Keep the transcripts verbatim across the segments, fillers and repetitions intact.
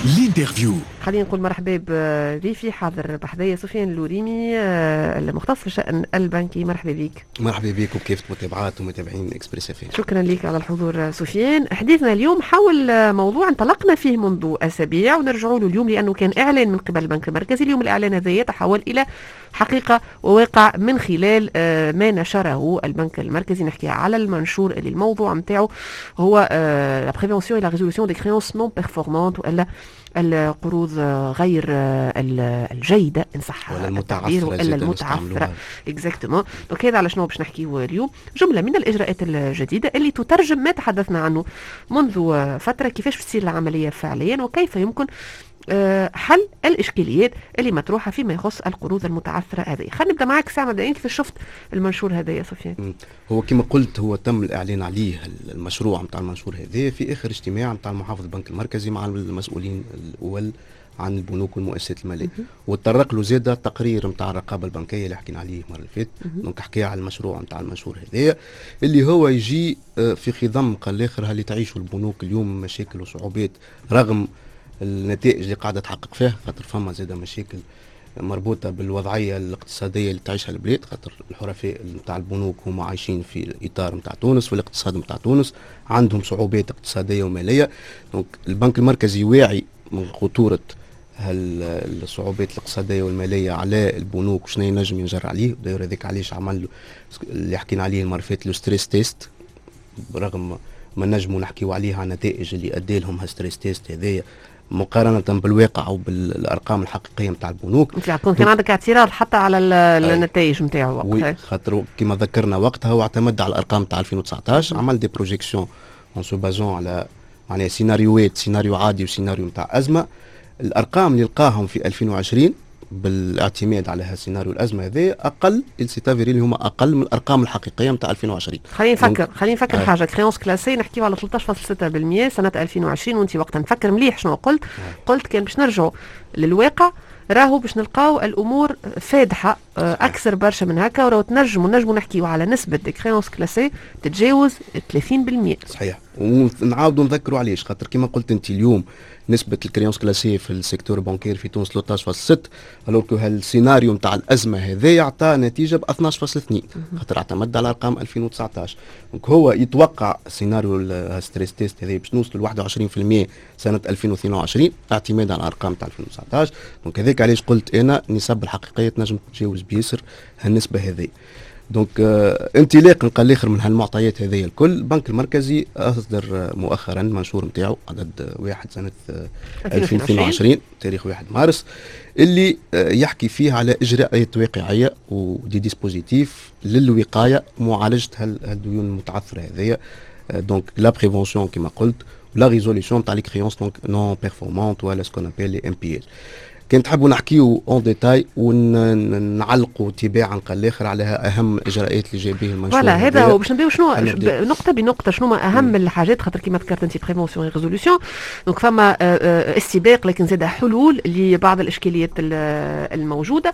الانترفيو. خلينا نقول مرحبا بضيفي حاضر بحذايا سفيان اللوريمي المختص في الشأن البنكي. مرحبا بك. مرحبا بك وكيف متابعات ومتابعين اكسبريس اف ام. شكرا لك على الحضور سفيان. حديثنا اليوم حول موضوع انطلقنا فيه منذ اسابيع ونرجعوا له اليوم لانه كان اعلان من قبل البنك المركزي. اليوم الاعلان هذا يتحول الى حقيقه وواقع من خلال ما نشره البنك المركزي. نحكي على المنشور اللي الموضوع نتاعو هو لا بريفونسيون اي لا ريزولوسيون دي كريونس نون بيرفورمانت والا القروض غير الجيده ان صح التعبير والا المتعثره. اكزاكتومون. دونك هذا على شنو باش نحكيو اليوم. جمله من الاجراءات الجديده اللي تترجم ما تحدثنا عنه منذ فتره، كيفاش بتصير العمليه فعليا وكيف يمكن حل الاشكاليات اللي مطروحه فيما يخص القروض المتعثره هذه. خلينا نبدا معك ساعه مبدئيا، كيف شفت المنشور هذا يا سفيان؟ هو كما قلت هو تم الاعلان عليه المشروع نتاع المنشور هذا في اخر اجتماع نتاع محافظ البنك المركزي مع المسؤولين الاول عن البنوك والمؤسسات الماليه، وتطرق له زاده تقرير نتاع الرقابه البنكيه اللي حكينا عليه المره اللي فاتت. دونك حكي على المشروع نتاع المنشور هذا اللي هو يجي في خضم قال الاخر اللي تعيشوا البنوك اليوم مشاكل وصعوبات رغم النتائج اللي قاعده تحقق فيها، خاطر فما زاده مشاكل مربوطه بالوضعيه الاقتصاديه اللي تعيشها البلاد، خاطر الحرفاء نتاع البنوك هما عايشين في الاطار نتاع تونس والاقتصاد نتاع تونس عندهم صعوبات اقتصاديه وماليه. دونك البنك المركزي واعي من خطوره هالصعوبات الاقتصاديه والماليه على البنوك وشنو ينجم ينجر عليه. داير هذاك علاش عمل له اللي حكينا عليه المره اللي فاتت لو ستريس تيست، برغم ما نجموا نحكيو عليه على النتائج اللي ادى لهم هالستريس تيست هذايا مقارنة بالواقع أو بالأرقام الحقيقية نتاع البنوك. انت كان عندك اعتراض حتى على النتائج نتاعو وقتها، خاطر كما ذكرنا وقتها هو اعتمد على الأرقام تاع ألفين وتسعطاش، عمل دي بروجيكسيون اون سو بازون على معناها سيناريوهات، سيناريو عادي وسيناريو نتاع أزمة. الأرقام اللي لقاهم في ألفين وعشرين بالاعتماد على هالسيناريو الازمه هذا اقل السيتافيري اللي هما اقل من الارقام الحقيقيه نتاع ألفين وعشرين. خلينا نفكر خلينا نفكر آه. حاجه كريونس كلاسي نحكيو على ثلاثة عشر فاصلة ستة بالمئة سنه ألفين وعشرين، وانت وقتها نفكر مليح شنو قلت. آه. قلت كان باش نرجعوا للواقع راهو باش نلقاو الامور فادحه اكثر برشا من هكا، وراهو تنجموا نجموا نحكيو على نسبه دي كريونس كلاسي تتجاوز ثلاثين بالمئة. صحيح. ونعاودوا نذكروا علاش، خاطر كما قلت انت اليوم نسبة الكريونس كلاسي في السيكتور البنكير في تونس ثلاثة عشر فاصلة ستة، الوغ كو هالسيناريو نتاع الأزمة هذا يعطى نتيجة ب اثناش فاصلة اثنين، خاطر اعتمد على أرقام ألفين وتسعطاش. دونك هو يتوقع سيناريو الستريس تيست هذا باش نوصلوا ل واحد وعشرين بالمئة سنة ألفين واثنين وعشرين اعتمادا على الأرقام تاع ألفين وتسعطاش. دونك هذاك علاش قلت أنا النسب الحقيقية تنجم تتجاوز بيسر هالنسبة هذه. دونك آه انطلاقا قال الاخر من هالمعطيات هذه الكل، البنك المركزي اصدر مؤخرا منشور نتاعو عدد واحد سنه آه ألفين واثنين وعشرين تاريخ واحد مارس اللي آه يحكي فيه على اجراءات واقعيه ودي ديسبوزيتيف للوقايه ومعالجه هالديون المتعثره هذه. آه دونك لا بريفونسيون كما قلت ولا ريزوليسيون تاع لي كريونس دونك نون بيرفورمانت ولا سكون ابيل لي ام بي ال. كان تحبوا نحكيو اون ديتاي ونعلقوا تباعا قال الاخر على اهم الاجراءات اللي جاي به المنشور. فوالا هذا هو باش نبداو شنو نقطه بنقطه شنو اهم مم. الحاجات، خاطر كما ذكرت انت بريفونسيون ريزوليسيون. دونك فما استباق لكن زاد حلول لبعض الاشكاليات الموجوده،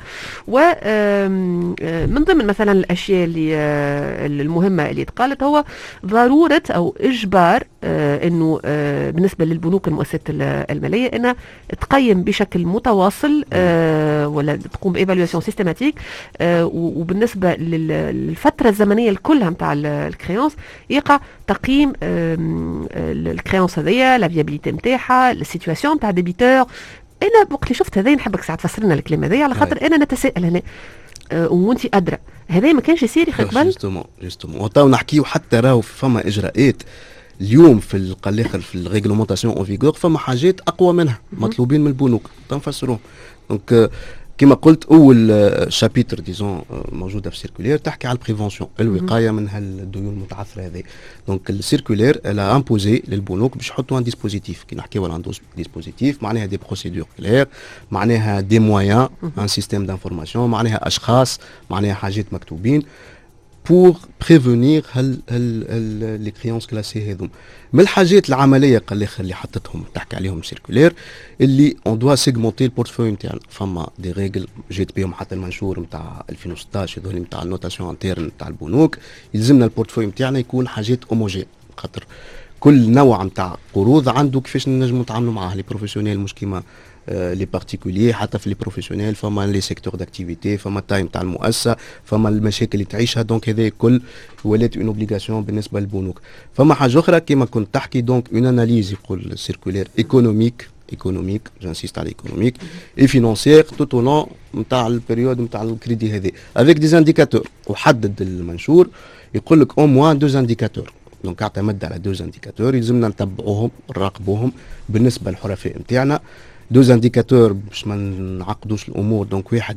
ومن ضمن مثلا الاشياء اللي المهمه اللي تقالت هو ضروره او اجبار انه بالنسبه للبنوك المؤسسات الماليه انها تقيم بشكل متواصل واصل آه ولا تقوم بايفالواسيون سيستماتيك آه وبالنسبه للفتره الزمنيه الكلها نتاع الكريونس يقع تقييم آه الكريونس هذيا لا فيابيليتي نتاعها السيتواسيون نتاع ديبيتور. انا وقت اللي شفت هذا نحبك ساعه تفسر لنا الكلام هذايا على خاطر انا نتساءل هنا آه وانت ادرى هذا ما كانش يصير يا قبل. جوستومون جوستومون وتو نحكيو حتى راهو فما اجراءات اليوم في القلاخر في الريغلومونطاسيون اون فيغور فما حاجات اقوى منها مطلوبين من البنوك تنفسروهم. دونك كما قلت اول شابيتر ديزون موجوده في السيركولير تحكي على البريفونسيون الوقايه من هالديون المتعثره هذه. دونك السيركولير الا امبوزي للبنوك باش يحطوا ان ديسبوزيتيف. كي نحكيو على ان ديسبوزيتيف معناها دي بروسيدور كلير، معناها دي مويان ان سيستيم دانفورماسيون، معناها اشخاص، معناها حاجات مكتوبين pour prévenir هال هال لي كريونس كلاسي هذوم. من الحاجات العمليه قال الاخر اللي حطتهم تحكي عليهم سيركولير اللي اون دوا سيغمونتي البورتفوي نتاعنا. فما دي ريغل جيت بهم حتى المنشور نتاع ألفين وستطاش هذول نتاع النوتاسيون انترن نتاع البنوك، يلزمنا البورتفوي نتاعنا يكون حاجات اوموجين، خاطر كل نوع نتاع قروض عنده كيفاش نجموا نتعاملوا معاه. لي بروفيسيونيل مش كيما لي بارتيكولير، حتى في لي بروفيسيونيل فما لي سيكتور داكتيفيتي، فما التايم تاع المؤسسه، فما المشاكل اللي تعيشها. دونك هذا كل ولات اون اوبليغاسيون بالنسبه للبنوك. فما حاجه اخرى كيما كنت تحكي، دونك اون اناليز يقول سيركولير ايكونوميك ايكونوميك جانسيست على ايكونوميك اي فينانسيير توت او لون نتاع البيريود نتاع الكريدي هذا افيك دي انديكاتور. وحدد المنشور يقول لك او موان دو انديكاتور. دونك اعتمد على دوز انديكاتور يلزمنا نتبعوهم نراقبوهم بالنسبه للحرفاء نتاعنا. دوز انديكاتور باش ما نعقدوش الامور. دونك واحد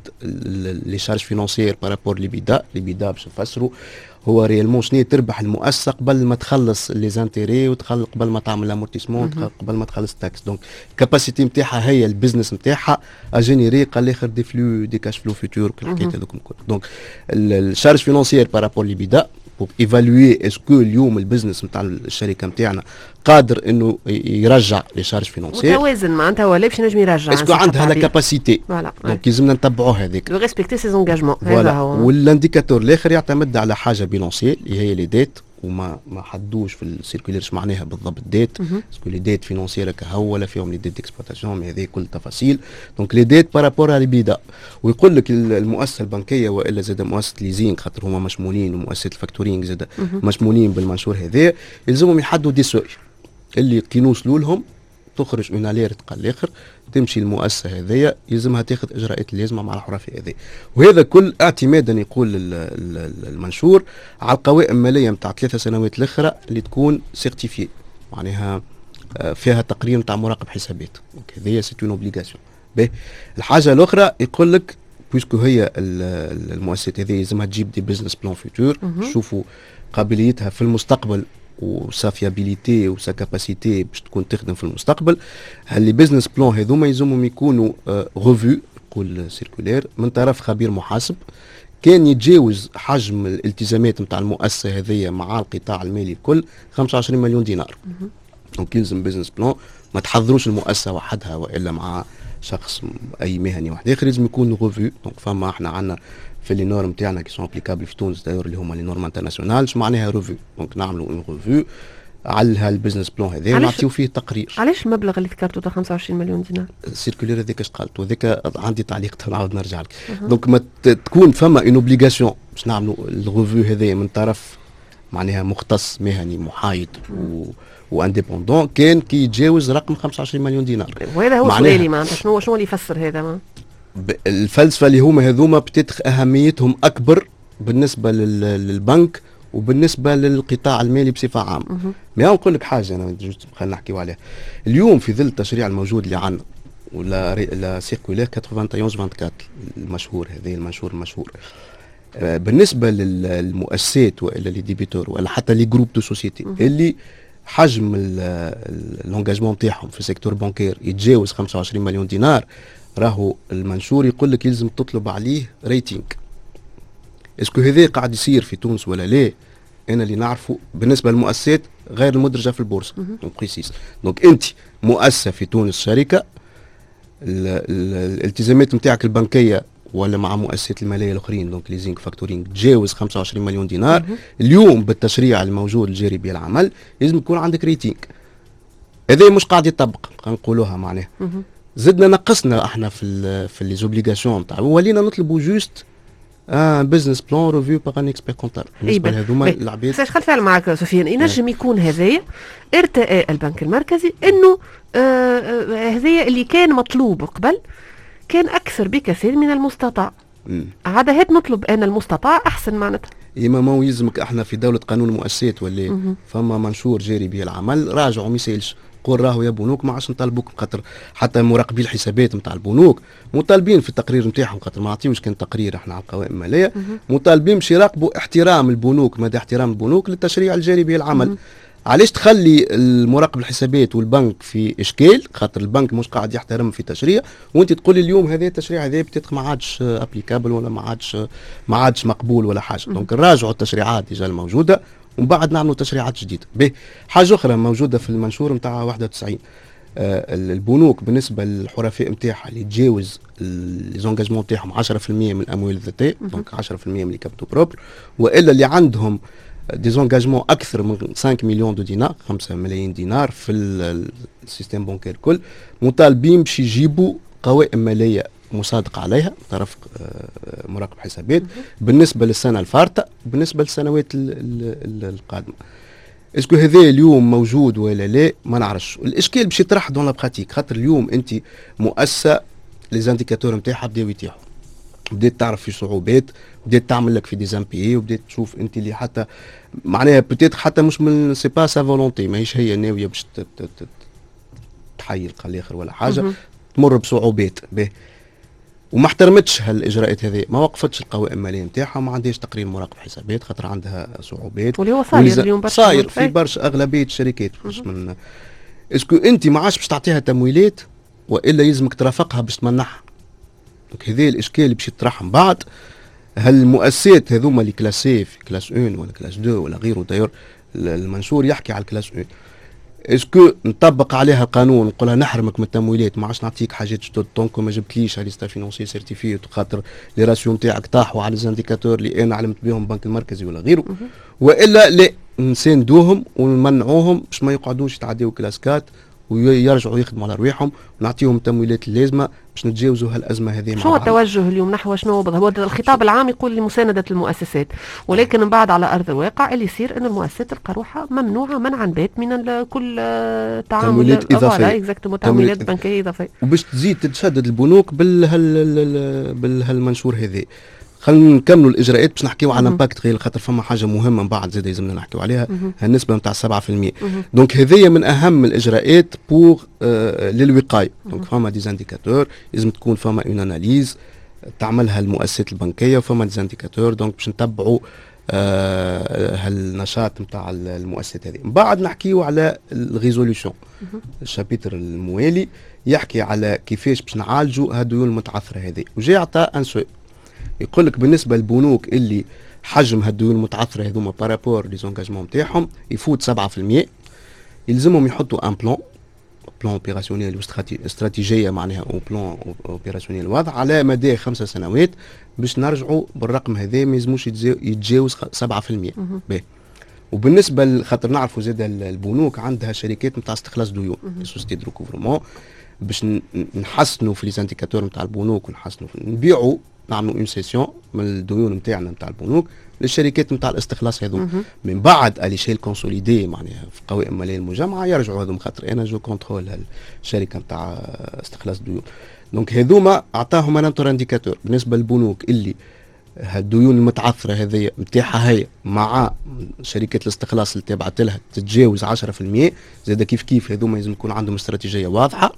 لي شارج فينانسيير بارابور لي بيدا لي بيدا باش نفسروا هو ريالمون شنو تربح المؤسسه قبل ما تخلص لي زانتيري وتخلص قبل ما تعمل امورتيسمون قبل ما تخلص التاكس. دونك الكاباسيتي نتاعها هي البزنس نتاعها اجينيري قال الاخر دي فلو دي كاش فلو فيتور كل الحكايات هذوك الكل. دونك الشارج فينانسيير بارابور لي بيدا pour évaluer est-ce que اليوم البزنس نتاع الشركه نتاعنا قادر انه يرجع لي شارج فينانسيير متوازن معناتها ولا باش نجم يرجع اسكو عندها لا كاباسيتي. دونك لازمنا نتبعوا هذيك لو ريسبكتي سي زونغاجمون. هذا هو. والانديكاتور الاخر يعتمد على حاجه بيلونسيال اللي هي لي ديت، وما ما حدوش في السيركولير اش معناها بالضبط ديت. اسكو لي ديت فينانسيير كهو ولا فيهم لي ديت اكسبلوطاسيون، هذه كل تفاصيل. دونك لي ديت بارابور على البيدا. ويقول لك المؤسسه البنكيه والا زاد مؤسسه ليزينغ خاطر هما مشمولين ومؤسسه الفاكتورينغ زاد مشمولين بالمنشور هذا، يلزمهم يحدوا دي سوي اللي كي نوصلوا لهم تخرج اون اليرت قال الاخر تمشي المؤسسه هذيا يلزمها تاخذ اجراءات اللازمه مع الحرفاء هذه. وهذا كل اعتمادا يقول المنشور على القوائم الماليه نتاع ثلاثه سنوات الاخرى اللي تكون سيرتيفي معناها فيها تقرير نتاع مراقب حسابات. هذه سي اون اوبليغاسيون. باهي الحاجه الاخرى يقول لك بويسكو هي المؤسسات هذه لازمها تجيب دي بزنس بلان فيتور تشوفوا قابليتها في المستقبل وسا فيابيليتي وسا كاباسيتي باش تكون تخدم في المستقبل. هاللي بزنس بلان هذوما يلزمهم يكونوا ريفيو يقول سيركولير من طرف خبير محاسب كان يتجاوز حجم الالتزامات نتاع المؤسسه هذه مع القطاع المالي الكل خمسة وعشرين مليون دينار. دونك يلزم بزنس بلان ما تحضروش المؤسسه وحدها والا مع شخص اي مهني واحد اخر لازم يكون ريفيو. دونك فما احنا عندنا في لي نورم تاعنا كي سون ابليكابل في تونس دايور اللي هما لي نورم انترناسيونال اش معناها ريفيو. دونك نعملوا اون ريفيو على هالبزنس بلان هذا ونعطيو فيه تقرير. علاش المبلغ اللي ذكرته تاع خمسة وعشرين مليون دينار؟ السيركولير هذاك اش قالت وذاك عندي تعليق نعاود نرجع لك. دونك ما تكون فما اون اوبليغاسيون باش نعملوا الريفيو هذايا من طرف معناها مختص مهني محايد و وانديبوندون كان كي يتجاوز رقم خمسة وعشرين مليون دينار. وهذا هو سؤالي معناتها شنو شنو اللي يفسر هذا؟ ما الفلسفه اللي هما هذوما بتتخ اهميتهم اكبر بالنسبه للبنك وبالنسبه للقطاع المالي بصفه عامه. ما نقول لك حاجه انا خلينا نحكيو عليها اليوم في ظل التشريع الموجود اللي عندنا ولا لا سيركولير واحد وثمانين أربعة وعشرين المشهور هذا المنشور المشهور بالنسبه للمؤسسات والا لي ديبيتور ولا حتى لي جروب دو سوسيتي اللي حجم الانجاجمون نتاعهم في السيكتور بانكير يتجاوز خمسة وعشرين مليون دينار، راهو المنشور يقول لك يلزم تطلب عليه ريتينغ. اسكو هذا قاعد يصير في تونس ولا لا؟ انا اللي نعرفه بالنسبه للمؤسسات غير المدرجه في البورصه دونك بريسيس. دونك انت مؤسسه في تونس شركه الالتزامات نتاعك البنكيه ولا مع مؤسسات الماليه الاخرين دونك ليزينغ فاكتورينغ تجاوز خمسة وعشرين مليون دينار اليوم بالتشريع الموجود الجاري به العمل لازم يكون عندك ريتينغ. هذا مش قاعد يطبق خلينا نقولوها معناها. زدنا نقصنا احنا في ال في لي زوبليغاسيون نتاع ولينا نطلبوا جوست ان بزنس بلان ريفيو باغ ان اكسبير كونتابل بالنسبه لهذوما العباد. بس خلت فعلا معك سفيان ينجم يكون هذايا ارتئاء البنك المركزي انه هذايا اللي كان مطلوب قبل كان اكثر بكثير من المستطاع. عاد هات نطلب ان المستطاع احسن معناتها. اما ما يلزمك احنا في دوله قانون المؤسسات ولا فما منشور جاري به العمل راجعوا ما يسالش قول راهو يا بنوك ما عادش نطالبوك خاطر حتى مراقبي الحسابات نتاع البنوك مطالبين في التقرير نتاعهم خاطر ما عطيوش كان تقرير احنا على القوائم الماليه مطالبين باش يراقبوا احترام البنوك مدى احترام البنوك للتشريع الجاري به العمل. علاش تخلي المراقب الحسابات والبنك في اشكال خاطر البنك مش قاعد يحترم في تشريع وانت تقولي اليوم هذا التشريع هذا بتاتخ ما عادش ابليكابل ولا ما عادش ما عادش مقبول ولا حاجه. دونك نراجعوا التشريعات ديجا الموجوده ومن بعد نعملوا تشريعات جديدة. به حاجة أخرى موجودة في المنشور نتاع واحد وتسعين آه البنوك بالنسبة للحرفاء نتاعها اللي تجاوز ليزونجاجمون نتاعهم عشرة بالمئة من الأموال الذاتية دونك عشرة بالمئة من الكابيتال بروبر وإلا اللي عندهم ديزونجاجمون اكثر من خمسة مليون دو دينار، خمسة ملايين دينار في السيستم بانكير الكل، مطالبين باش يجيبوا قوائم ماليه مصادقه عليها طرف مراقب حسابات بالنسبه للسنه الفارطه بالنسبه للسنوات القادمه. اسكو هذا اليوم موجود ولا لا ما نعرفش. الاشكال باش يطرح دون لا براتيك، خاطر اليوم انت مؤسسه لي زانديكاتور نتاعها بداو يتيحوا، بدات تعرف في صعوبات، بدات تعمل لك في دي زامبي، وبدات تشوف انت اللي حتى معناها بوتيت حتى مش من سي با سا فولونتي، ماهيش هي ناويه باش تحيي الاخر ولا حاجه، تمر بصعوبات به وما احترمتش هالاجراءات هذه، ما وقفتش القوائم الماليه نتاعها، ما عندهاش تقرير مراقب حسابات خاطر عندها صعوبات، واللي هو صاير اليوم برشا صاير في برشا اغلبيه الشركات. مش من اسكو انت ما عادش باش تعطيها تمويلات والا يلزمك ترافقها باش تمنحها. دونك هذا الاشكال اللي باش يطرح من بعد. هل المؤسسات هذوما اللي كلاسي في كلاس واحد ولا كلاس اثنين ولا غيره، داير المنشور يحكي على الكلاس واحد، اسكو نطبق عليها القانون نقولها نحرمك من التمويلات، ما عادش نعطيك حاجات جدد طونكو ما جبتليش ليستا فينونسي سيرتيفيت خاطر لي راسيو نتاعك طاحوا على الزانديكاتور اللي انا علمت بهم البنك المركزي ولا غيره، والا لا نساندوهم ونمنعوهم باش ما يقعدوش يتعداو كلاسكات ويرجعوا يخدموا على رواحهم، ونعطيهم التمويلات اللازمه باش نتجاوزوا هالازمه هذه. شنو التوجه اليوم نحو شنو هو الخطاب العام يقول لمسانده المؤسسات، ولكن من بعد على ارض الواقع اللي يصير ان المؤسسات تلقى روحها ممنوعه منعا بات من كل تعامل تمويلات اضافيه، اكزاكتومون تمويلات بنكيه اضافيه، وباش تزيد تتشدد البنوك بالهال بالهالمنشور هذا. خلينا نكملوا الاجراءات باش نحكيو على امباكت غير خاطر فما حاجه مهمه من بعد زاد لازمنا نحكيو عليها، النسبه نتاع سبعة في المية. دونك هذيا من اهم الاجراءات بور آه للوقايه. دونك فما دي زانديكاتور لازم تكون فما اون اناليز تعملها المؤسسات البنكيه، وفما دي زانديكاتور دونك باش نتبعوا آه هالنشاط نتاع المؤسسات هذه. من بعد نحكيو على الريزوليوشن، الشابيتر الموالي يحكي على كيفاش باش نعالجوا هالديون المتعثره هذه، وجاي عطى ان سو يقول لك بالنسبه للبنوك اللي حجم هالديون المتعثره هذوما بارابور لي زونجاجمون نتاعهم يفوت سبعة في المية، يلزمهم يحطوا ان بلان بلان اوبيراسيونيل استراتيجيه معناها او بلان اوبيراسيونيل واضح على مدى خمسة سنوات باش نرجعوا بالرقم هذا ما يلزموش يتجاوز سبعة في المية. باهي. وبالنسبه خاطر نعرفوا زاد البنوك عندها شركات نتاع استخلاص ديون سوسيتي دو ريكوفرمون، باش نحسنوا في لي زانديكاتور نتاع البنوك ونحسنوا نبيعوا نعملوا اون سيسيون من الديون نتاعنا نتاع البنوك للشركات نتاع الاستخلاص هذو. من بعد اليشيل كونسوليدي معناها في قوائم الماليه المجمعه يرجعوا هذوما، خاطر انا جو كونترول هالشركه نتاع استخلاص الديون. دونك هذوما اعطاهم ان انديكاتور بالنسبه للبنوك اللي هالديون المتعثره هذه نتاعها هي مع شركه الاستخلاص اللي تابعت لها تتجاوز عشرة في المية. زاد كيف كيف هذوما لازم يكون عندهم استراتيجيه واضحه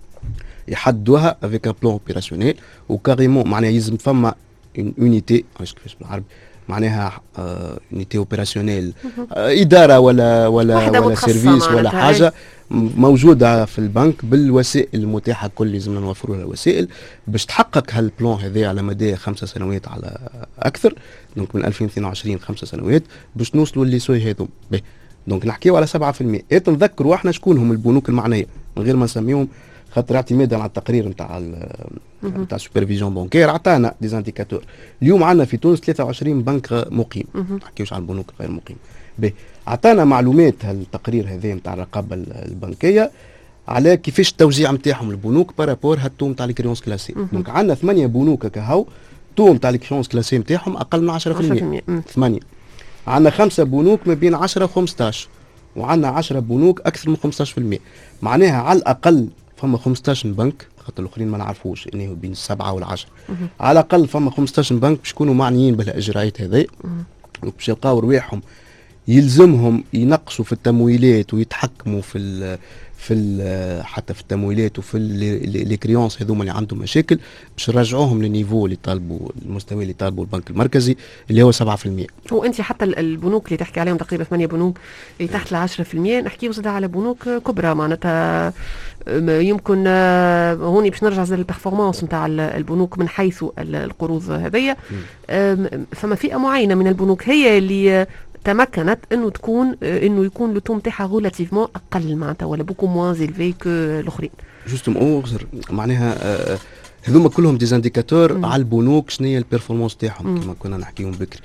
يحدوها افيك ان بلان اوبيراسيونيل، وكاريمون معناها يلزم فما اون اونيتي كيفاش بالعربي معناها اونيتي اوبيراسيونيل اداره ولا ولا ولا سيرفيس ولا حاجه موجوده في البنك بالوسائل المتاحه كل لازمنا نوفروا لها الوسائل باش تحقق هالبلان هذا على مدى خمسة سنوات على اكثر. دونك من ألفين واثنين وعشرين خمسة سنوات باش نوصلوا اللي سوي هذوم. دونك نحكيو على سبعة في المية. ايت نذكروا احنا شكون هم البنوك المعنيه من غير ما نسميهم، خاطر اعتمادا على التقرير نتاع نتاع السوبرفيجن بانكير عطانا دي زانديكاتور. اليوم عندنا في تونس ثلاثة وعشرين بنك مقيم، ما نحكيوش على البنوك غير مقيم. باهي عطانا معلومات هالتقرير هذا نتاع الرقابه البنكيه على كيفاش التوزيع نتاعهم البنوك بارابور هالتوم نتاع الكريونس كلاسي. دونك عندنا ثمانيه بنوك كهو توم تاع الكريونس كلاسي نتاعهم اقل من عشرة في المية. ثمانيه. عندنا خمسه بنوك ما بين عشرة و خمسطاش، وعندنا عشرة بنوك اكثر من خمسطاش في المية. معناها على الاقل فما خمسطاش بنك، خاطر الاخرين ما نعرفوش انه بين السبعه والعشره، على الاقل فما خمسطاش بنك باش يكونوا معنيين بالاجراءات هذه، باش يلقاو رواحهم يلزمهم ينقصوا في التمويلات ويتحكموا في ال في ال حتى في التمويلات وفي لي كريونس هذوما اللي عندهم مشاكل باش نرجعوهم للنيفو اللي طالبوا المستوى اللي طالبوا البنك المركزي اللي هو سبعة في المية. هو انت حتى البنوك اللي تحكي عليهم تقريبا ثمانية بنوك اللي تحت ال عشرة في المية نحكيو زاد على بنوك كبرى معناتها يمكن هوني باش نرجع زي البرفورمانس نتاع البنوك من حيث القروض هذيا. فما فئه معينه من البنوك هي اللي تمكنت انه تكون انه يكون لو توم تاعها ريلاتيفمون اقل معناتها ولا بوكو موان زيلفي كو الاخرين. جوستومون معناها هذوما كلهم دي زانديكاتور على البنوك شنو هي البيرفورمانس تاعهم كما كنا نحكيهم بكري.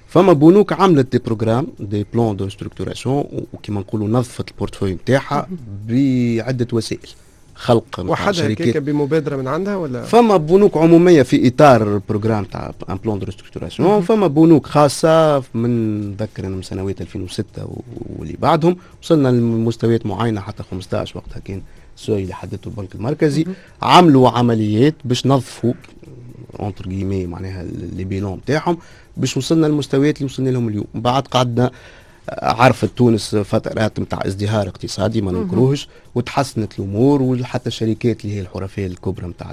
فما بنوك عملت دي بروجرام دي بلان دو ستركتوراسيون وكيما نقولوا نظفت البورتفوي نتاعها بعده وسائل، خلق وحدها هكاك بمبادره من عندها ولا فما بنوك عموميه في اطار البروجرام تاع ان بلان دو ستركتوراسيون، فما بنوك خاصه من نذكر انا من سنوات ألفين وستة واللي بعدهم وصلنا لمستويات معينه حتى خمسطاش وقتها كان السؤال اللي حددته البنك المركزي، عملوا عمليات باش نظفوا اونتر جيمي معناها لي بيلون نتاعهم باش وصلنا للمستويات اللي وصلنا لهم اليوم. بعد قعدنا عرفت تونس فترات نتاع ازدهار اقتصادي ما ننكروهش وتحسنت الامور، وحتى الشركات اللي هي الحرفيه الكبرى نتاع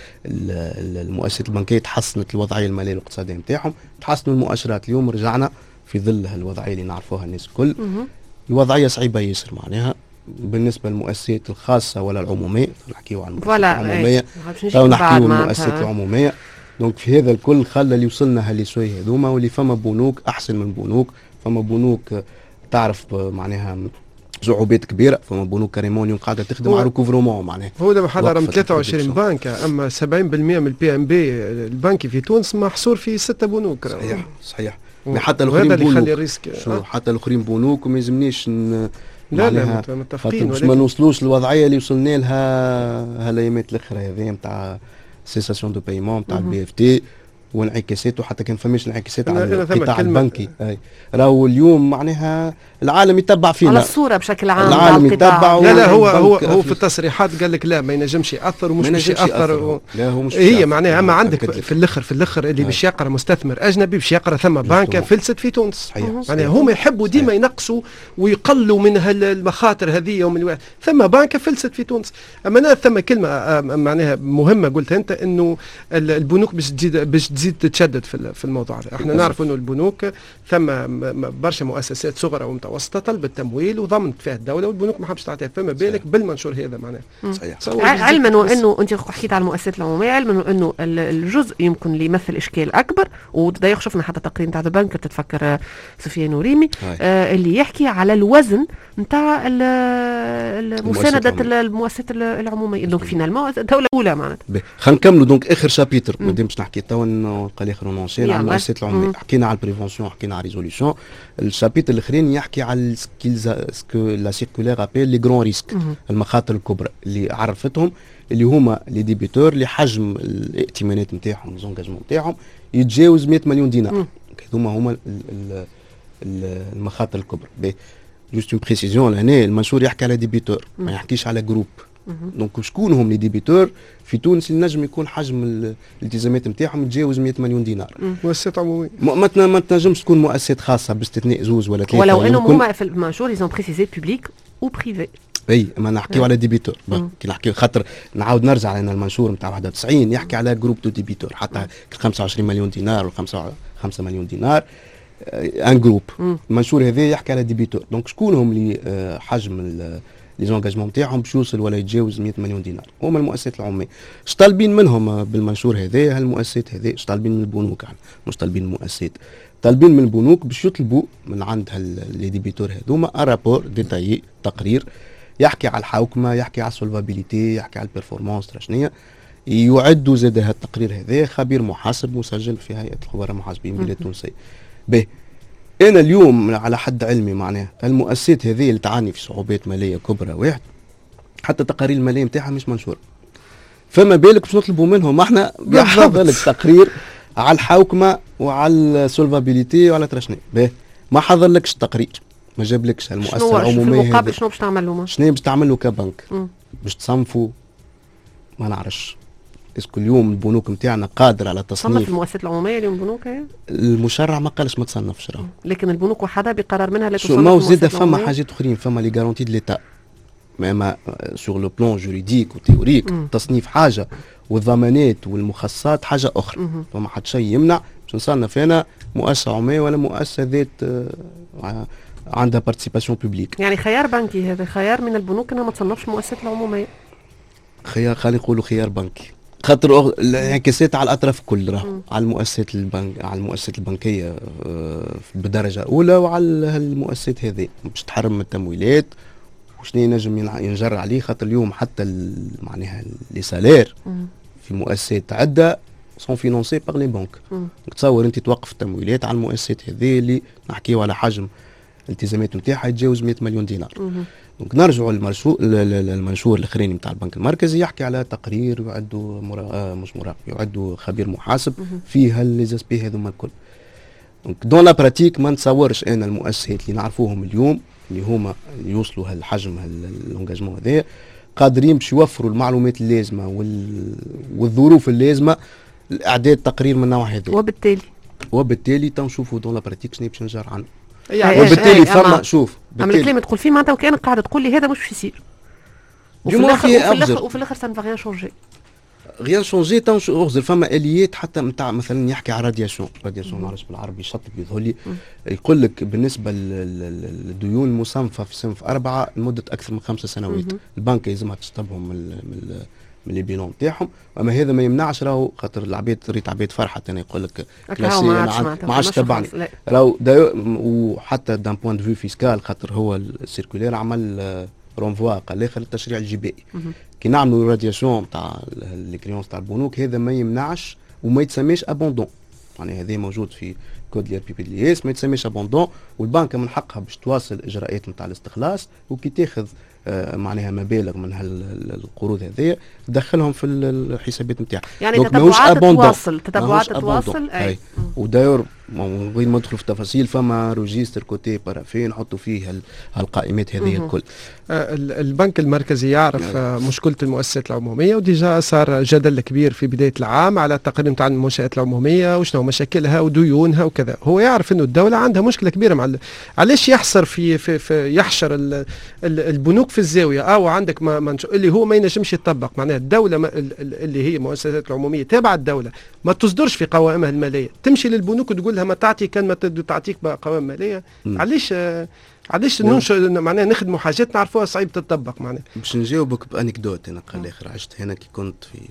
المؤسسات البنكيه تحسنت الوضعيه الماليه والاقتصاديه نتاعهم، تحسنوا المؤشرات. اليوم رجعنا في ظل الوضعيه اللي نعرفوها الناس الكل، الوضعيه صعيبه ياسر معناها بالنسبه للمؤسسات الخاصه ولا العموميه، نحكيو عن المؤسسات العموميه او نحكيو عن المؤسسات العموميه. دونك في هذا الكل خلى اللي وصلنا هاللي شويه هذوما، واللي فما بنوك احسن من بنوك، فما بنوك تعرف معناها صعوبات كبيره، فما بنوك كريمون اليوم قاعده تخدم على ريكوفرمون معناها. هو دابا حضر ثلاثة وعشرين بنكه، اما سبعين بالمئة من البي ام بي البنكي في تونس محصور في ستة بنوك. صحيح صحيح. حتى الاخرين بنوك شو حتى الاخرين بنوك وما يلزمنيش ن... لا لا متفقين باش ما نوصلوش للوضعيه اللي وصلنا لها هالايامات الاخرى هذه نتاع سيساسيون دو بايمون نتاع البي اف تي وانعكاساته، حتى كان فماش انعكاسات على القطاع البنكي. راهو اليوم معناها العالم يتبع فينا على الصوره بشكل عام، العالم يتبع. لا لا هو هو هو في التصريحات قال لك لا ما ينجمش ياثر ومش باش ياثر و... لا هو مش هي معناها اما عندك في الاخر في الاخر اللي باش يقرا مستثمر اجنبي باش يقرا ثم بنكه فلست في تونس. معناها هما يحبوا ديما ينقصوا ويقلوا من المخاطر هذه ومن ثم بنكه فلست في تونس. اما ثم كلمه معناها مهمه قلتها انت انه البنوك باش تزيد باش تزيد تتشدد في في الموضوع هذا. احنا نعرف انه البنوك ثم برشا مؤسسات صغرى ومتوسطه طلبت تمويل وضمنت فيها الدوله والبنوك ما حبش تعطيها، فما بالك بالمنشور هذا معناه. صحيح. علما وانه انت حكيت على المؤسسات العموميه، علما وانه الجزء يمكن اللي يمثل اشكال اكبر، ودا شفنا حتى تقرير تاع البنك تتفكر سفيان وريمي آه اللي يحكي على الوزن نتاع المسانده المؤسسات العموميه. دونك فينالمون الدوله الاولى معناتها. خلينا نكملوا دونك اخر شابيتر ما دامش نحكي تو قال اخر نونشين على المؤسسات العموميه. حكينا على البريفونسيون، حكينا على ريزوليوشن. الشابيتر الاخرين يحكي على سكو لا سيركولير ابيل لي غران ريسك، المخاطر الكبرى اللي عرفتهم اللي هما لي ديبيتور اللي حجم الائتمانات نتاعهم زونجاجمون نتاعهم يتجاوز مئة مليون دينار. هذوما هما المخاطر الكبرى. جوست اون بريسيزيون لهنا المنشور يحكي على ديبيتور ما يحكيش على جروب. دونك شكون هم لي ديبيتور في تونس اللي نجم يكون حجم الالتزامات نتاعهم يتجاوز مئة مليون دينار؟ مؤسسات عموميه ما تنجمش تكون مؤسسات خاصه باستثناء زوز ولا ثلاثه، ولو انهم هما في المنشور يزون بريسيزي بوبليك او بريفي. اي ما نحكيو على ديبيتور كي نحكيو خاطر نعاود نرجع لنا المنشور نتاع واحد وتسعين يحكي على جروب دو ديبيتور حتى خمسة وعشرين مليون دينار و خمسة مليون دينار ان جروب. المنشور هذا يحكي على ديبيتور. دونك شكون هم اللي حجم لي زونجاجمون نتاعهم باش يوصل ولا يتجاوز مئة مليون دينار؟ هما المؤسسات العموميه. اش طالبين منهم بالمنشور هذا؟ هالمؤسسات هذه اش طالبين من البنوك؟ يعني مش طالبين من المؤسسات، طالبين من البنوك باش يطلبوا من عند لي ديبيتور هذوما رابور ديتايي، تقرير يحكي على الحوكمه، يحكي على السولفابيليتي، يحكي على البرفورمانس شنيا. يعدوا زاد هذا التقرير هذا خبير محاسب مسجل في هيئه الخبراء المحاسبين بالبلاد التونسيه. به انا اليوم على حد علمي معناها المؤسسات هذه اللي تعاني في صعوبات ماليه كبرى واحد حتى التقارير الماليه نتاعها مش منشوره، فما بالك باش نطلبوا منهم احنا يحضر لك تقرير على الحوكمه وعلى السولفابيليتي وعلى ترشني. به ما حضر لكش التقرير، ما جابلكش المؤسسه العموميه. شنو مقابل شنو باش تعمل له؟ شنو باش تعمل له كبنك؟ باش تصنفوا؟ ما نعرفش. اسكو اليوم البنوك نتاعنا قادر على تصنيف؟ صنف المؤسسات العموميه اليوم بنوك هي؟ المشرع ما قالش ما تصنفش راهو، لكن البنوك وحدها بقرار منها لا تصنف. ما زاد فما حاجات اخرين، فما لي غارونتي دو ليتا ما سور لو بلان جوريديك وتيوريك. تصنيف حاجه والضمانات والمخصصات حاجه اخرى. فما حد شيء يمنع باش نصنف انا مؤسسه عموميه ولا مؤسسه ذات عندها بارتيسيباسيون بوبليك. يعني خيار بنكي هذا خيار من البنوك انها ما تصنفش المؤسسات العموميه. خيار خلينا نقولوا خيار بنكي، خاطر الانعكاسات على الاطراف الكل راه على المؤسسات البنك على المؤسسات البنكيه بدرجه اولى وعلى المؤسسات هذه باش تحرم من التمويلات وشنو ينجم ينجر عليه. خاطر اليوم حتى معناها لي سالير في مؤسسات عده سون فينونسي باغ لي بانك. تصور انت توقف التمويلات على المؤسسات هذه اللي نحكيو على حجم الالتزامات نتاعها يتجاوز مئة مليون دينار. دونك نرجعوا للمنشور المنشور الاخراني نتاع البنك المركزي يحكي على تقرير يعدوا مرا... مش مراقب يعدوا خبير محاسب فيها لي زاسبي هذوما الكل. دونك دون لا براتيك ما نتصورش انا المؤسسات اللي نعرفوهم اليوم اللي هما يوصلوا هالحجم هالانجاجمون هذايا قادرين باش يوفروا المعلومات اللازمه وال... والظروف اللازمه لاعداد تقرير من النوع هذا. وبالتالي وبالتالي تنشوفوا دون لا براتيك شنو باش نجر عنه. يعني وبالتالي فما شوف بالتالي الكلام تقول فيه معناتها وكانك قاعد تقول لي هذا مش باش يصير. وفي الاخر وفي الاخر وفي الاخر سان فا شونجي. غيان شونجي تنش اغزر فما اليات حتى نتاع مثلا يحكي على رادياسيون رادياسيون نعرفش بالعربي شطب يظهر لي يقول لك بالنسبه للديون المصنفه في صنف اربعه لمده اكثر من خمسة سنوات البنك يلزمها تشطبهم من من من لي بيلون نتاعهم. اما هذا ما يمنعش راهو خاطر العباد ريت عباد فرحه انا يقول لك كلاسي ما عادش تبعني راهو وحتى دان بوان دو فيو فيسكال خاطر هو السيركولير عمل رونفوا قال اخر التشريع الجبائي كي نعملوا رادياسيون تاع لي كريونس تاع البنوك هذا ما يمنعش وما يتسميش ابوندون. يعني هذا موجود في كود لي بي بي دي اس ما يتسميش ابوندون والبنك من حقها باش تواصل الاجراءات نتاع الاستخلاص وكي تاخذ آه معناها مبالغ من هالقروض هذه تدخلهم في الحسابات نتاعها. يعني تتبعات تتواصل تتبعات تتواصل اي وداير من غير ما ندخل في تفاصيل فما روجيستر كوتي بارافين نحطوا فيه هالقائمات هذه الكل. آه البنك المركزي يعرف آه مشكله المؤسسات العموميه وديجا صار جدل كبير في بدايه العام على التقرير نتاع المنشات العموميه وشنو مشاكلها وديونها وكذا. هو يعرف انه الدوله عندها مشكله كبيره مع علاش يحصر في, في, في يحشر ال ال البنوك في الزاويه اه وعندك ما, ما اللي هو ما ينجمش يطبق. معناها الدوله ما اللي هي المؤسسات العموميه تابعه الدوله ما تصدرش في قوائمها الماليه تمشي للبنوك وتقول لها ما تعطي كان ما تعطيك قوائم ماليه. علاش آه علاش ننشر معناها نخدموا حاجات نعرفوها صعيب تطبق. معناها باش نجاوبك بانكدوت انا قال اخر عشت هنا كي كنت في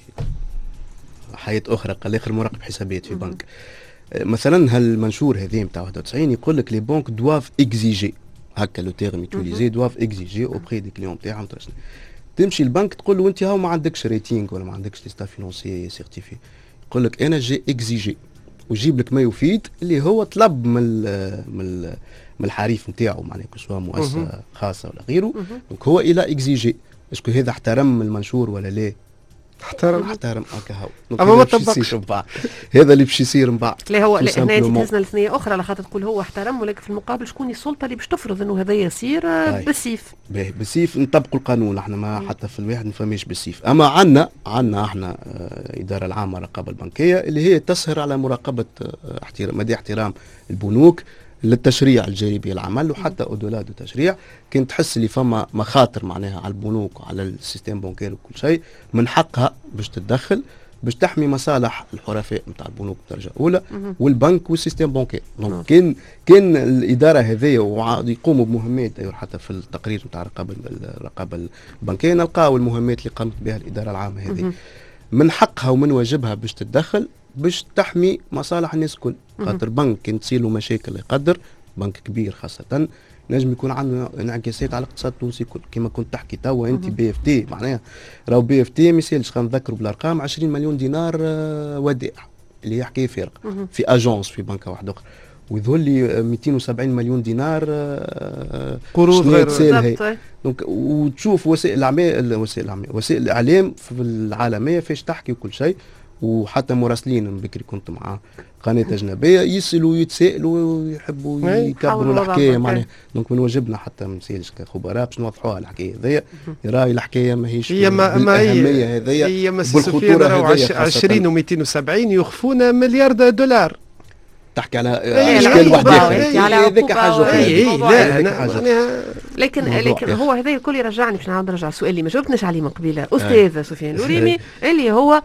حياه اخرى قال اخر مراقب حسابات في بنك. مثلا هالمنشور هذا نتاع واحد وتسعين يقول لك لي بنك دواف اكزيجي هكا لو تيرم يوتيليزي دواف اكزيجي اوبري دي كليون تاعهم تمشي البنك تقول له انت هاو ما عندكش ريتينغ ولا ما عندكش ليستا فينونسي سيرتيفي يقول لك انا جي اكزيجي ويجيب لك ما يفيد اللي هو طلب من ال من ال من الحريف نتاعو معناها سواء مؤسسه خاصه ولا غيره. دونك هو الى اكزيجي اسكو هذا احترم المنشور ولا لا؟ احترم احترم هكا هاو اما ما طبقش هذا اللي باش يصير من بعد. لا هو لا هنا تهزنا لثنيه اخرى على خاطر تقول هو احترم ولكن في المقابل شكون السلطه اللي باش تفرض انه هذا يصير بالسيف. باهي بالسيف نطبقوا القانون احنا ما حتى في الواحد ما فماش بالسيف. اما عندنا عندنا احنا اداره العامه الرقابه البنكيه اللي هي تسهر على مراقبه احترام مدى احترام البنوك للتشريع الجاري به العمل وحتى اودولا دو تشريع. كان تحس اللي فما مخاطر معناها على البنوك وعلى السيستم بنكير وكل شيء من حقها باش تتدخل باش تحمي مصالح الحرفاء نتاع البنوك بدرجه اولى والبنك والسيستم بنكير. دونك كان كان الاداره هذيا ويقوموا بمهمات ايوه حتى في التقرير نتاع الرقابه الرقابه البنكيه نلقاو المهمات اللي قامت بها الاداره العامه هذه من حقها ومن واجبها باش تتدخل باش تحمي مصالح الناس الكل. خاطر بنك كان تصير له مشاكل يقدر بنك كبير خاصه نجم يكون عنده انعكاسات على الاقتصاد التونسي كل كما كنت تحكي توا انت بي اف تي معناها راهو بي اف تي ما يسالش خلينا نذكروا بالارقام عشرين مليون دينار ودائع اللي هي حكايه فارغه في اجونس في بنكه واحده اخرى ويظهر لي مئتين وسبعين مليون دينار قروض غير دونك وتشوف وسائل الاعلام وسائل الاعلام وسائل الاعلام في العالميه فاش تحكي وكل شيء وحتى مراسلين بكري كنت مع قناه اجنبيه يسالوا ويتسائلوا ويحبوا يكبروا الحكايه معناها. دونك من واجبنا حتى ما نسالش كخبراء باش نوضحوها الحكايه هذيا راهي الحكايه ماهيش هي ما بالاهميه هذيا هي بالخطوره هذيا عشرين ومئتين وسبعين يخفون مليار دولار تحكي على اشكال واحده هذيك حاجه لا لكن لكن هو هذا الكل يرجعني باش نعاود نرجع السؤال اللي ما جاوبتناش عليه من قبيله استاذ سفيان الوريمي اللي هو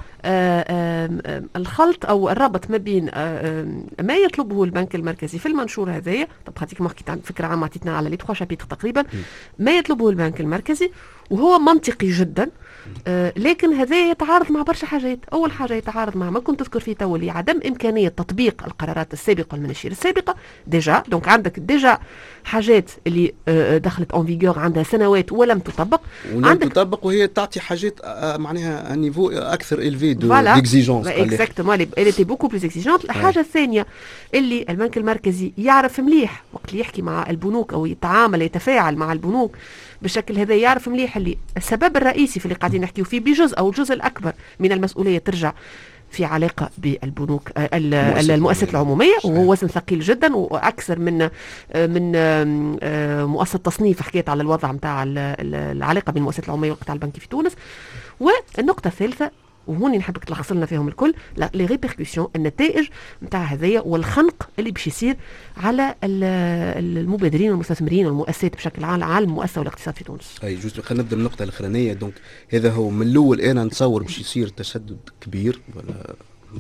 الخلط او الربط ما بين ما يطلبه البنك المركزي في المنشور هذايا طب خاطيك ما حكيت عن فكره عامه عطيتنا على لي ثلاثة شابيتر تقريبا ما يطلبه البنك المركزي وهو منطقي جدا. آه لكن هذا يتعارض مع برشا حاجات. اول حاجه يتعارض مع ما كنت تذكر فيه تو اللي عدم امكانيه تطبيق القرارات السابقه والمناشير السابقه ديجا. دونك عندك ديجا حاجات اللي آه دخلت اون فيغور عندها سنوات ولم تطبق، ولم عندك تطبق وهي تعطي حاجات آه معناها نيفو اكثر الفي دو ديكزيجونس. اكزاكتومون elle était beaucoup plus exigeante. الحاجه الثانيه اللي البنك المركزي يعرف مليح وقت اللي يحكي مع البنوك او يتعامل يتفاعل مع البنوك بالشكل هذا، يعرف مليح اللي السبب الرئيسي في اللي قاعدين نحكيو فيه بجزء او الجزء الاكبر من المسؤوليه ترجع في علاقه بالبنوك المؤسسات العموميه، وهو وزن ثقيل جدا واكثر من من مؤسسه تصنيف. حكيت على الوضع نتاع العلاقه بين المؤسسات العموميه والقطاع البنكي في تونس. والنقطه الثالثه وهوني نحبك تلخص لنا فيهم الكل، لي ريبيركسيون، النتائج نتاع هذايا والخنق اللي باش يصير على المبادرين والمستثمرين والمؤسسات بشكل عام على المؤسسه والاقتصاد في تونس. اي جوست خلينا نبدا من النقطه الاخرانيه. دونك هذا هو من الاول انا نتصور باش يصير تشدد كبير ولا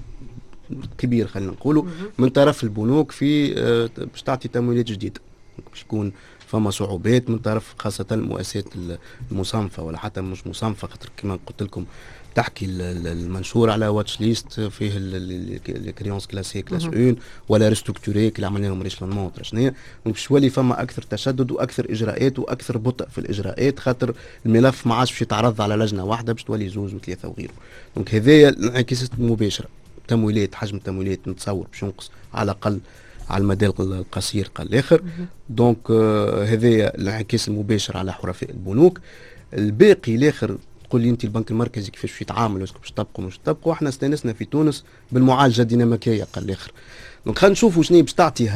كبير خلينا نقولوا من طرف البنوك في باش تعطي تمويلات جديده. باش يكون فما صعوبات من طرف خاصه المؤسسات المصنفه ولا حتى مش مصنفه، خاطر كما قلت لكم تحكي المنشور على واتش ليست فيه الكريونس كلاسي كلاس اون ولا ريستركتوري اللي عملنا لهم ريشلونمون شنيا. باش يولي فما اكثر تشدد واكثر اجراءات واكثر بطء في الاجراءات، خاطر الملف ما عادش باش يتعرض على لجنه واحده باش تولي زوج وثلاثه وغيره. دونك هذايا الانعكاسات المباشره. تمويلات، حجم التمويلات نتصور باش ينقص على الاقل على المدى القصير قال الاخر. دونك آه هذايا الانعكاس المباشر على حرفاء البنوك. الباقي الاخر تقول لي انت البنك المركزي كيفاش يتعامل، واش باش تطبقوا مش تطبقوا. احنا استانسنا في تونس بالمعالجه الديناميكيه قال الاخر. دونك خلينا نشوفوا شنو باش تعطي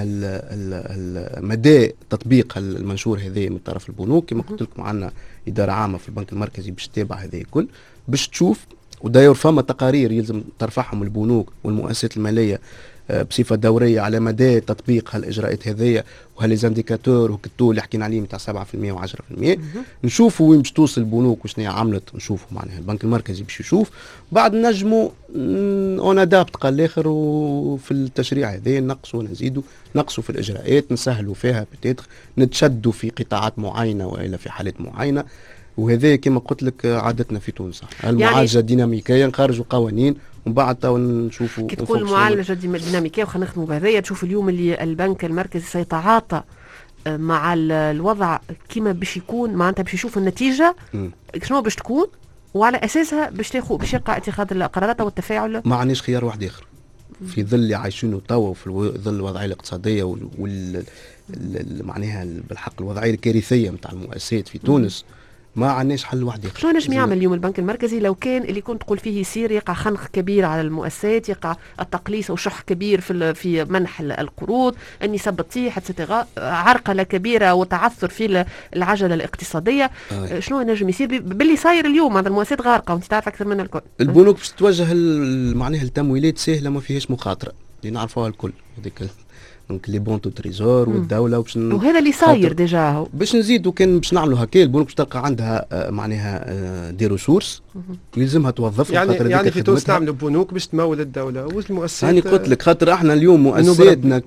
مدى تطبيق المنشور هذا من طرف البنوك. كما قلت لكم عندنا اداره عامه في البنك المركزي باش تتابع هذا الكل، باش تشوف. وداير فما تقارير يلزم ترفعهم البنوك والمؤسسات الماليه بصفه دوريه على مدى تطبيق هالاجراءات هذيا وهاليزانديكاتور وكتو اللي حكينا عليهم تاع سبعة بالمئة وعشرة بالمئة. نشوفوا وين باش توصل البنوك وشنو عملت، نشوفوا معناها البنك المركزي باش يشوف. بعد نجموا اون ادابت قال الاخر، وفي التشريع هذا نقصوا نزيدوا نقصوا في الاجراءات، نسهلوا فيها بتاتر، نتشدوا في قطاعات معينه والا في حالات معينه. وهذا كما قلت لك عادتنا في تونس المعالجه يعني ديناميكيه، نخرجوا قوانين ومن بعد تو نشوفوا. كي تقول معالجه ديناميكيه وخلينا نختموا بهذايا، تشوف اليوم اللي البنك المركزي سيتعاطى مع الوضع كيما باش يكون معناتها باش يشوف النتيجه شنو باش تكون، وعلى اساسها باش تاخذ باش يقع اتخاذ القرارات او التفاعل. ما عندناش خيار واحد اخر في ظل اللي عايشينه توا وفي ظل الوضعيه الاقتصاديه وال معناها بالحق الوضعيه الكارثيه نتاع المؤسسات في تونس. ما عندناش حل واحد اخر. شنو نجم يعمل اليوم البنك المركزي لو كان اللي كنت تقول فيه يصير يقع خنق كبير على المؤسسات، يقع التقليص وشح كبير في في منح القروض، النسب تطيح اتسيتيرا، عرقله كبيره وتعثر في العجله الاقتصاديه. آه. شنو نجم يصير باللي صاير اليوم؟ هذا المؤسسات غارقه وانت تعرف اكثر من الكل. البنوك باش تتوجه معناها التمويلات سهله ما فيهاش مخاطره اللي نعرفوها الكل، هذيك دونك لي بون تو تريزور والدوله وباش ن... وهذا اللي صاير ديجا. باش نزيدوا كان باش نعملوا هكا البنوك باش تلقى عندها آه معناها آه دي ريسورس يلزمها توظفها. يعني يعني في تونس نعملوا بنوك باش تمول الدوله والمؤسسات. يعني قلت لك خاطر احنا اليوم مؤسساتنا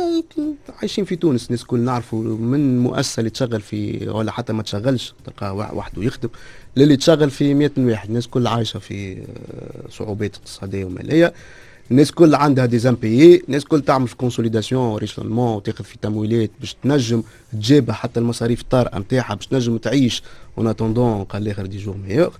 عايشين في تونس الناس الكل نعرفوا، من مؤسسه اللي تشغل في ولا حتى ما تشغلش تلقى واحد ويخدم، للي تشغل في مئة واحد. الناس كل عايشه في صعوبات اقتصاديه وماليه، الناس كل عندها دي زامبيي، الناس كل تعمل في كونسوليداسيون وريشلونمون وتاخذ في تمويلات باش تنجم تجيب حتى المصاريف الطارئه نتاعها باش تنجم تعيش اون اتوندون قال الاخر دي جور ميور.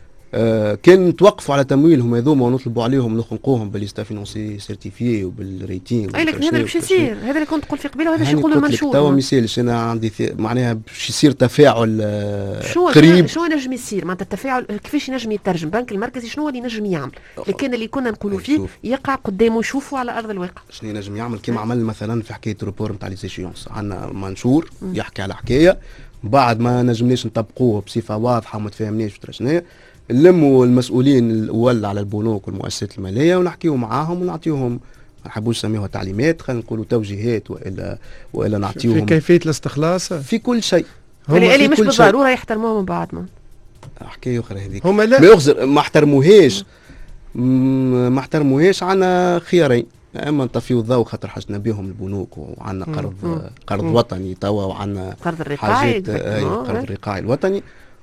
آه كان نتوقفوا على تمويلهم هذوما ونطلبوا عليهم نخنقوهم بالليستا فينونسي سيرتيفيي وبالريتينغ. اي لكن هذا باش يصير، هذا اللي كنت تقول في قبيله وهذا اللي يقولوا المنشور. توا ما يسالش، انا عندي معناها باش يصير تفاعل آه شو قريب. شو نجم يصير معناتها التفاعل كيفاش ينجم يترجم البنك المركزي؟ شنو اللي ينجم يعمل؟ لكن اللي كنا نقولوا فيه يقع قدامه يشوفوا على ارض الواقع. شنو ينجم يعمل؟ كيما عمل مثلا في حكايه روبور نتاع لي زيشيونس، عندنا منشور يحكي على حكايه بعد ما نجمناش نطبقوه بصفه واضحه وما تفهمناش شنو، نلموا المسؤولين الاول على البنوك والمؤسسات الماليه ونحكيوا معاهم ونعطيهم ما نحبوش نسميوها تعليمات، خلينا نقولوا توجيهات والا والا نعطيوهم في كيفيه الاستخلاص في كل شيء. اللي, اللي مش بالضروره يحترموها من بعد ما حكايه اخرى هذيك. هما لا ما يخزر ما احترموهاش ما احترموهاش. عندنا خيارين، اما نطفيو الضوء خاطر حاجتنا بهم البنوك وعندنا قرض مم. قرض مم. وطني توا، وعندنا قرض الرقاعي قرض الرقاعي الوطني،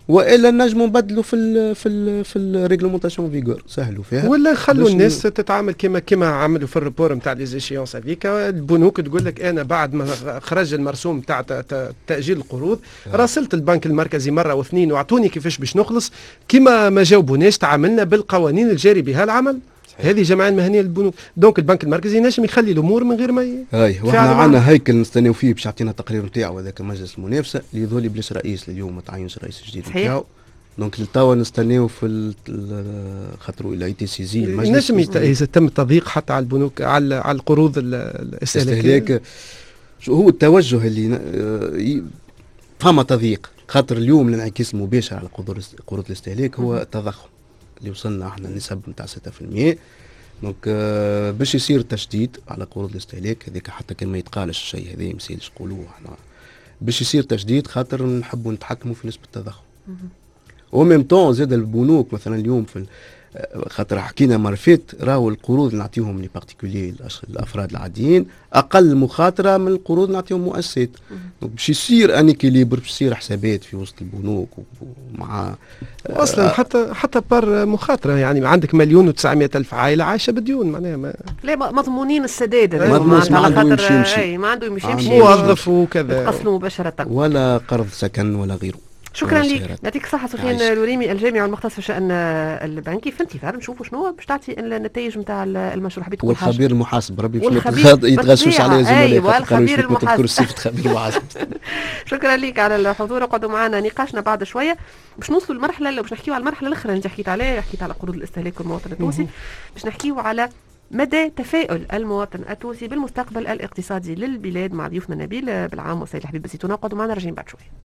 والا نجموا نبدلوا في ال في ال في الريغلومونطاسيون فيغور سهلوا فيها، ولا نخلوا الناس تتعامل كما كما عملوا في الريبور نتاع لي زيشيونس هذيك. البنوك تقول لك انا بعد ما خرج المرسوم نتاع تاجيل القروض راسلت البنك المركزي مره واثنين واعطوني كيفاش باش نخلص، كما ما جاوبوناش تعاملنا بالقوانين الجاري بها العمل. هذه جمعيه المهنيه للبنوك، دونك البنك المركزي ينجم يخلي الامور من غير ما ي... اي واحنا عندنا هيكل نستناو فيه باش يعطينا التقرير نتاعو هذاك مجلس المنافسه اللي يظهر بليس رئيس اليوم ما تعينش رئيس جديد نتاعو. دونك لتوا نستناو في خاطروا الى اي تي سي زي المجلس نجم اذا تم التضييق حتى على البنوك على على القروض الاستهلاكيه. شو هو التوجه اللي فما تضييق خاطر اليوم الانعكاس المباشر على قروض الاستهلاك هو التضخم اللي وصلنا احنا النسب نتاع ستة بالمئة. دونك آه باش يصير تشديد على قروض الاستهلاك هذيك حتى كان ما يتقالش الشيء هذا ما يصيرش نقولوه احنا، باش يصير تشديد خاطر نحبوا نتحكموا في نسبه التضخم. وميم طون زاد البنوك مثلا اليوم في خاطر حكينا مرة فات راهو القروض اللي نعطيهم لي بارتيكولي الافراد العاديين اقل مخاطره من القروض اللي نعطيهم مؤسسات. باش يصير ان اكيليبر، باش يصير حسابات في وسط البنوك ومع اصلا حتى حتى بار مخاطره. يعني عندك مليون وتسعمائة الف عائله عايشه بديون معناها ما لا مضمونين السداد مضمون على خاطر اي ما عنده يمشي يمشي موظف وكذا يقسموا مباشره ولا قرض سكن ولا غيره. شكرا لك، يعطيك الصحة سفيان الوريمي الجامعي المختص في الشأن البنكي. في انتظار نشوفوا شنو باش تعطي النتائج نتاع المشروع. حبيت تقول والخبير المحاسب ربي باش يتغشوش عليه زملاء. ايوه الخبير المحاسب. خبير المحاسب. شكرا لك على الحضور. اقعدوا معنا نقاشنا بعد شوية باش نوصلوا للمرحلة اللي باش نحكيو على المرحلة الأخرى اللي حكيت عليها، حكيت على قروض الاستهلاك والمواطن التونسي، باش نحكيو على مدى تفاؤل المواطن التونسي بالمستقبل الاقتصادي للبلاد مع ضيوفنا نبيل بالعام وسيد الحبيب الزيتونة. اقعدوا معنا راجعين بعد شوية.